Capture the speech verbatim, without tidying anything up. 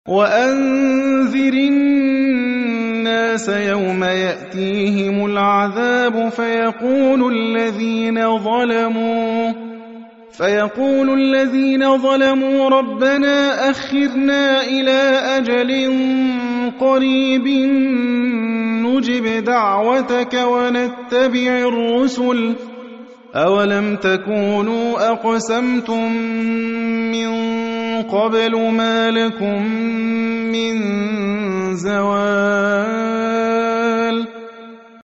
وأنذر الناس يوم يأتيهم العذاب فيقول الذين ظلموا فيقول الذين ظلموا ربنا أخرنا إلى أجل قريب نجب دعوتك ونتبع الرسل أولم تكونوا أقسمتم من قبل ما لكم من زوال